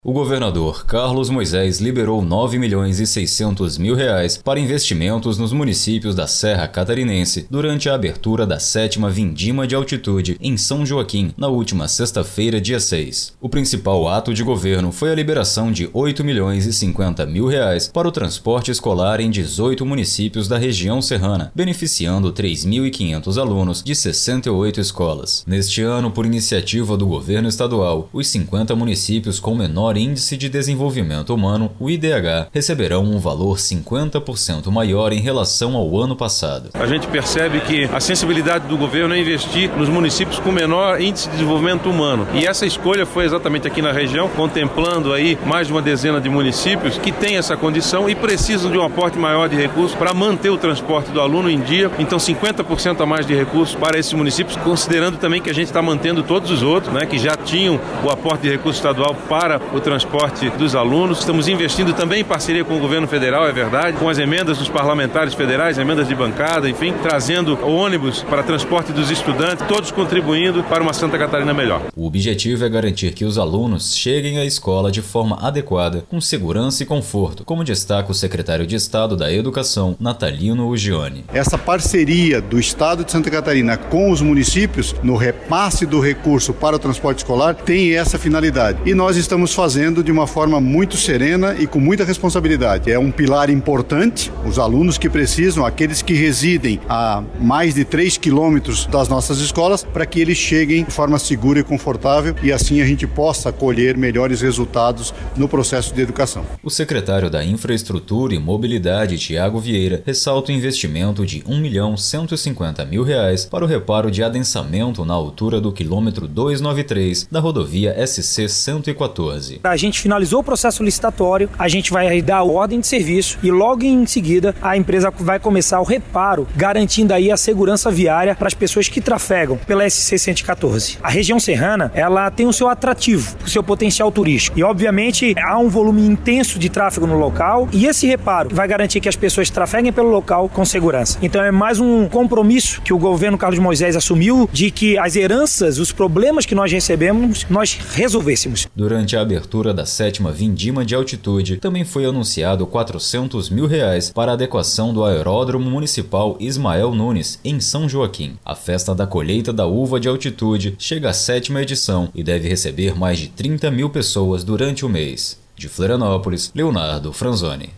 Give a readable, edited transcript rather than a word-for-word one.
O governador Carlos Moisés liberou R$ 9.600.000 para investimentos nos municípios da Serra Catarinense durante a abertura da 7ª Vindima de Altitude em São Joaquim, na última sexta-feira, dia 6. O principal ato de governo foi a liberação de R$ 8.050.000 para o transporte escolar em 18 municípios da região serrana, beneficiando 3.500 alunos de 68 escolas. Neste ano, por iniciativa do governo estadual, os 50 municípios com menor Índice de Desenvolvimento Humano, o IDH, receberão um valor 50% maior em relação ao ano passado. A gente percebe que a sensibilidade do governo é investir nos municípios com menor índice de desenvolvimento humano. E essa escolha foi exatamente aqui na região, contemplando aí mais de uma dezena de municípios que têm essa condição e precisam de um aporte maior de recursos para manter o transporte do aluno em dia. Então 50% a mais de recursos para esses municípios, considerando também que a gente está mantendo todos os outros, que já tinham o aporte de recurso estadual para o transporte dos alunos. Estamos investindo também em parceria com o governo federal, é verdade, com as emendas dos parlamentares federais, emendas de bancada, enfim, trazendo ônibus para transporte dos estudantes, todos contribuindo para uma Santa Catarina melhor. O objetivo é garantir que os alunos cheguem à escola de forma adequada, com segurança e conforto, como destaca o secretário de Estado da Educação, Natalino Ugione. Essa parceria do Estado de Santa Catarina com os municípios no repasse do recurso para o transporte escolar tem essa finalidade. E nós estamos fazendo de uma forma muito serena e com muita responsabilidade. É um pilar importante, os alunos que precisam, aqueles que residem a mais de 3 quilômetros das nossas escolas, para que eles cheguem de forma segura e confortável e assim a gente possa colher melhores resultados no processo de educação. O secretário da Infraestrutura e Mobilidade, Tiago Vieira, ressalta o investimento de R$ 1.150.000 para o reparo de adensamento na altura do quilômetro 293 da rodovia SC 114. A gente finalizou o processo licitatório, a gente vai dar a ordem de serviço e logo em seguida a empresa vai começar o reparo, garantindo aí a segurança viária para as pessoas que trafegam pela SC 114. A região serrana, ela tem o seu atrativo, o seu potencial turístico e obviamente há um volume intenso de tráfego no local e esse reparo vai garantir que as pessoas trafeguem pelo local com segurança. Então é mais um compromisso que o governo Carlos Moisés assumiu de que as heranças, os problemas que nós recebemos, nós resolvêssemos. Durante a abertura da 7ª Vindima de Altitude, também foi anunciado R$ 400.000 para a adequação do Aeródromo Municipal Ismael Nunes, em São Joaquim. A festa da colheita da uva de altitude chega à 7ª edição e deve receber mais de 30.000 pessoas durante o mês. De Florianópolis, Leonardo Franzoni.